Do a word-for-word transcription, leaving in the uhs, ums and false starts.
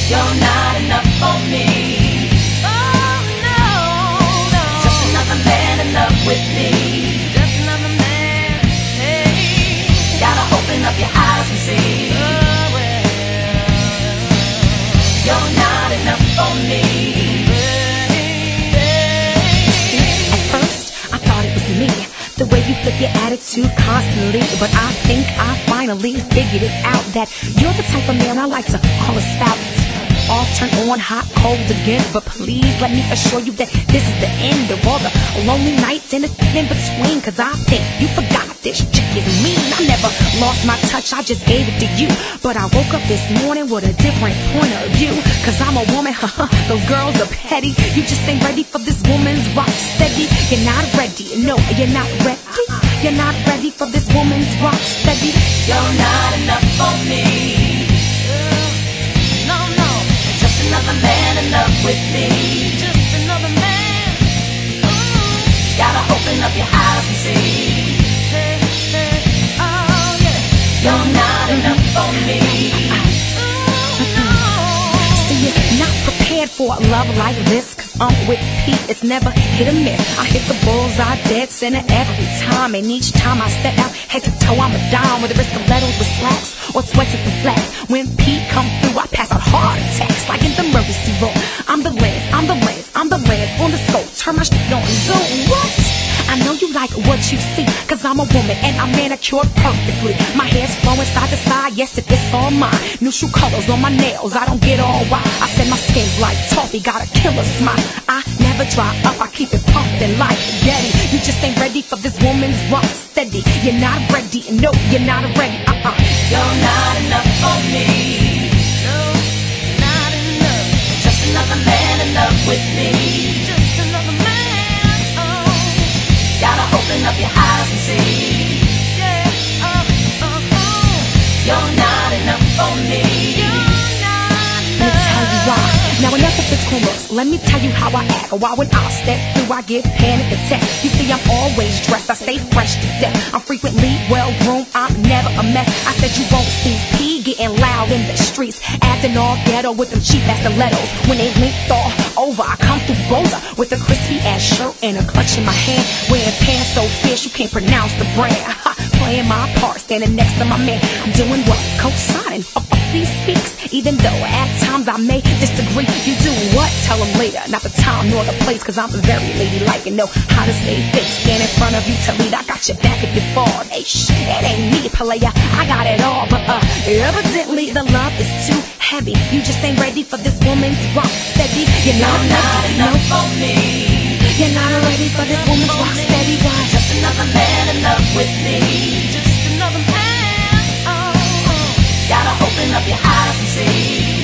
You're not enough for me. Oh no, no. Just another man in love with me. Just another man. Hey. Gotta open up your eyes and see. Oh well. You're not enough for me. At first, I thought it was me, the way you flip your attitude constantly. But I think I finally figured it out, that you're the type of man I like to call a spout. Off, turn on, hot, cold again. But please let me assure you that this is the end of all the lonely nights and the in between. Cause I think you forgot this chick is mean. I never lost my touch, I just gave it to you. But I woke up this morning with a different point of view. Cause I'm a woman, haha, those girls are petty. You just ain't ready for this woman's rock steady. You're not ready, no, you're not ready. You're not ready for this woman's rock steady. You're not enough for me. No, no. Just another man in love with me. Just another man. Ooh. Gotta open up your eyes and see. Hey, hey. Oh yeah. You're not enough for me. Ooh, no. See, you're not prepared for a love like this. Cause I'm with Pete, it's never hit or miss. I hit the bullseye dead center every time. And each time I step out head to toe, I'm a dime. Whether it's stilettos with slacks or sweats and flats. When Pete come through, I pass out heart attacks like in the emergency room. I'm the lens, I'm the lens, I'm the lens on the scope. Turn my shit on zoom. What? I know you like what you see, cause I'm a woman and I'm manicured perfectly. My hair's flowing side to side, yes it is all mine. New shoe colors on my nails, I don't get all why. I said my skin's like toffee, got a killer smile. I never dry up, I keep it pumping like spaghetti. You just ain't ready for this woman's rock steady. You're not ready, no, you're not ready, uh-uh. You're not enough for me. No, not enough. Just another man in love with me. Just another man. Oh, Gotta open up your eyes and see. yeah. Oh, oh, oh. You're not enough for me. You're not Let me tell you why. enough. Now enough of physical looks, let me tell you how I act. Why when I step through I get panic attacks. You see I'm always dressed, I stay fresh to death. I'm frequently well groomed, I'm never a mess. I said you won't see P getting loud in the streets, acting all ghetto with them cheap ass stilettos. When they linked all over, I come through bolder with a crispy ass shirt and a clutch in my hand, wearing pants so fierce you can't pronounce the brand. Playing my part, standing next to my man, doing what? Co-signing up off these speaks. Even though at times I may disagree, you do what? Tell them later, not the time nor the place. Cause I'm very ladylike and know how to stay fit. Stand in front of you to lead, I got your back if you fall. Hey shh, it ain't me, player, I got it all. But uh, evidently the love is too heavy. You just ain't ready for this woman's rock steady. You're not, You're not ready, enough no. for me. You're not ready for this woman's rock steady, guys. Just another man in love with me. Just another man. Oh, oh. Gotta open up your eyes and see.